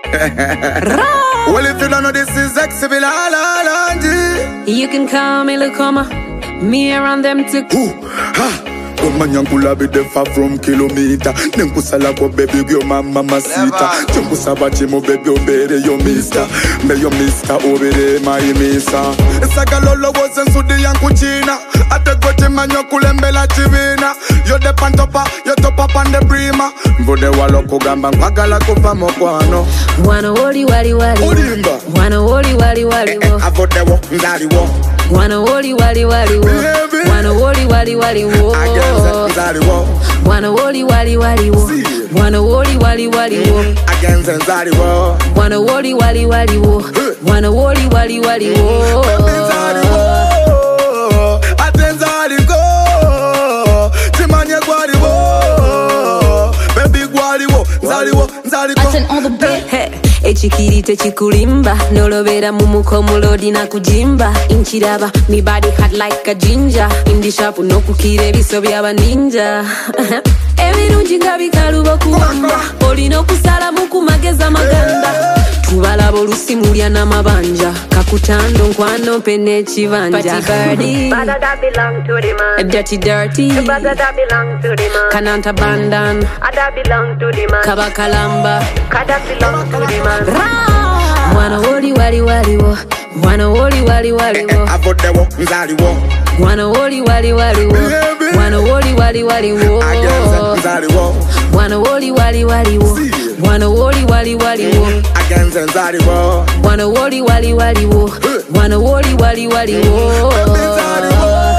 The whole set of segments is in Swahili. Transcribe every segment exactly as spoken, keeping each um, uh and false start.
Well, if you don't know this is Exhibit Alanji. You can call me Lukoma. Me around them too. Ooh, ha. Woman yankula be there far from kilometer. Nenkusala ko baby yo mama masita. Chunkusaba chimo baby obere yo mister. Me yo mister obere my misa. Sagalolo was en sudi yankuchina. Ate goche manyo kulembela chivina. Yo de pantopa, yo topa pande prima. Mbode walo kugamba mpagala kufa mokwano. Wana woli wali wali Ulimba. Wana woli wali wali wo. Avote wo, ndari wo. Wana woli wali wali wo. Wana woli wali wali wo. Nzari wo. Wana woli wali wali wo. Wana woli wali wali wo. Against Nzari wo. Wana woli wali wali wo. Wana woli wali wali wo. Nzari wo. Ate Nzari go. Chimanye gwari wo. Baby gwari wo. Nzari wo. Nzari go. Aten on the beat. Hey. Echikiri techikulimba nolobera mumuko mulodi na kujimba inchiraba mi body hot like a ginger indi sharp no kukire biso byaba ninja ebirungi ngabikalubo kuwamba olino kusala muku mageza maganda tubalabo lusimulya n'amabanja kakutando nkwano pene chivanja Party birdie but that belong to the man. dirty dirty But that belong to the man. kananta bandan That belong to the man. kabakalamba That belong to the man. Wana woli wali wali wo. Wana woli wali wali wo. Avote wo. Nzari wo. Wana woli wali wali wo. Wana woli wali wali wo. Against Nzari wo. Wana woli wali wali wo. Wana woli wali wali wo. Against Nzari wo. Wana woli wali wali wo. Wana woli wali wali wo. Nzari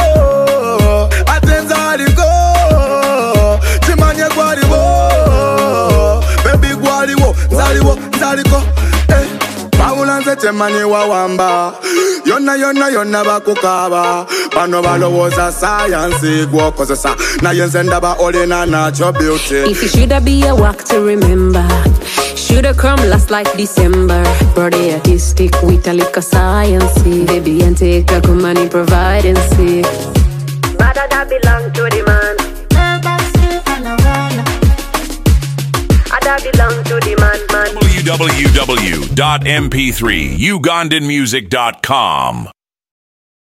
wo. Ate Nzari go. Chimanye gwari wo. Baby gwari wo. Nzari wo. Nzari go. Eh. Paulanze chemani wawamba. Yona yona yona bakukaba. Bano balowoza science gwokozesa. Na yenze ndaba olina natural beauty. If you shoulda be a walk to remember, shoulda come last like December. Brody artistic with a lick of science. Baby and take a money provide and see. But that belong to the man. That belong to the man, man. w w w dot m p three ugandan music dot com